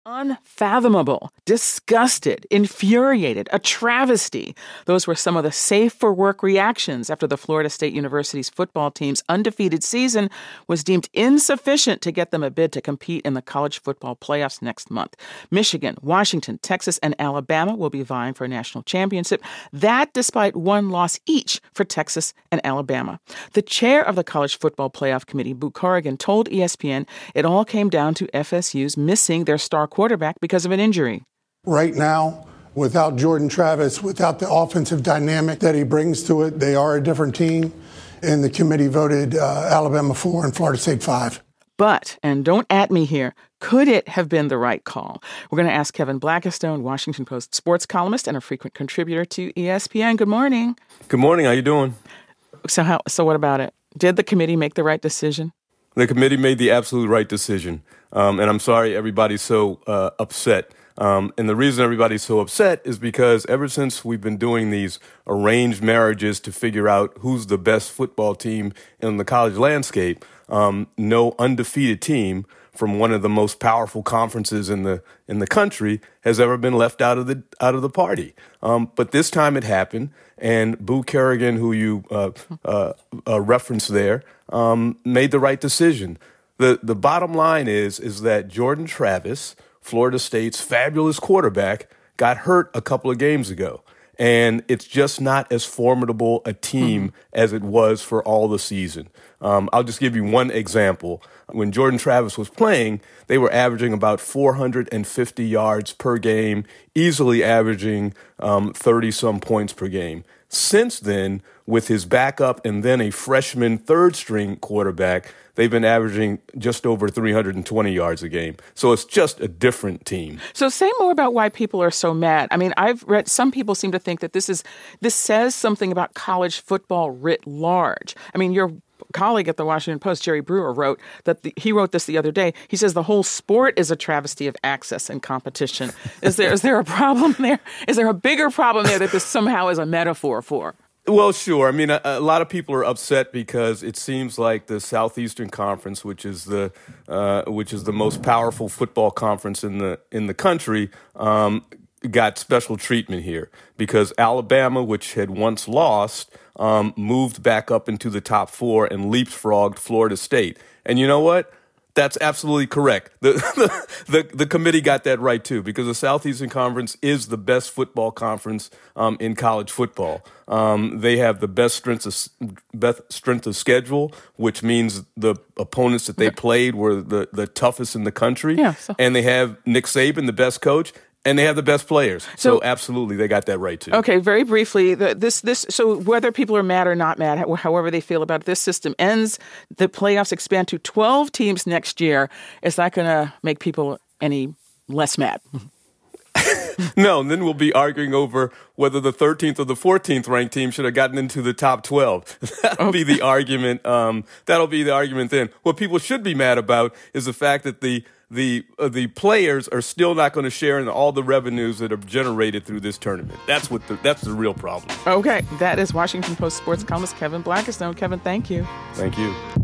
Unfathomable, disgusted, infuriated, a travesty. Those were some of the safe-for-work reactions after the Florida State University's football team's undefeated season was deemed insufficient to get them a bid to compete in the college football playoffs next month. Michigan, Washington, Texas, and Alabama will be vying for a national championship. That despite one loss each for Texas and Alabama. The chair of the College Football Playoff Committee, Boo Corrigan, told ESPN it all came down to FSU's missing their star quarterback because of an injury. Right now, without Jordan Travis, without the offensive dynamic that he brings to it, they are a different team. And the committee voted Alabama 4 and Florida State 5. But, and don't at me here, could it have been the right call? We're going to ask Kevin Blackistone, Washington Post sports columnist and a frequent contributor to ESPN. Good morning. Good morning. How you doing? So what about it? Did the committee make the right decision? The committee made the absolute right decision. And I'm sorry everybody's so upset. And the reason everybody's so upset is because ever since we've been doing these arranged marriages to figure out who's the best football team in the college landscape, no undefeated team from one of the most powerful conferences in the country has ever been left out of the party. But this time it happened, and Boo Corrigan, who you referenced there, made the right decision. The bottom line is that Jordan Travis, Florida State's fabulous quarterback, got hurt a couple of games ago. And it's just not as formidable a team as it was for all the season. I'll just give you one example. When Jordan Travis was playing, they were averaging about 450 yards per game, easily averaging 30-some points per game. Since then, with his backup and then a freshman third-string quarterback, they've been averaging just over 320 yards a game. So it's just a different team. So say more about why people are so mad. I mean, I've read some people seem to think that this says something about college football writ large. I mean, your colleague at the Washington Post, Jerry Brewer, wrote he wrote this the other day. He says the whole sport is a travesty of access and competition. Is there a problem there? Is there a bigger problem there that this somehow is a metaphor for? Well, sure. I mean, a lot of people are upset because it seems like the Southeastern Conference, which is the most powerful football conference in the country, got special treatment here because Alabama, which had once lost, moved back up into the top 4 and leapfrogged Florida State. And you know what? That's absolutely correct. The committee got that right, too, because the Southeastern Conference is the best football conference in college football. They have the best strength of schedule, which means the opponents that they played were the toughest in the country. Yeah, and they have Nick Saban, the best coach. And they have the best players. So absolutely, they got that right, too. Okay, very briefly, so whether people are mad or not mad, however they feel about it, this system ends, the playoffs expand to 12 teams next year. Is that going to make people any less mad? No, and then we'll be arguing over whether the 13th or the 14th ranked team should have gotten into the top 12. That'll be the argument. That'll be the argument then. What people should be mad about is the fact that the players are still not going to share in all the revenues that are generated through this tournament. That's the real problem. Okay, that is Washington Post sports columnist Kevin Blackistone. Kevin, thank you. Thank you.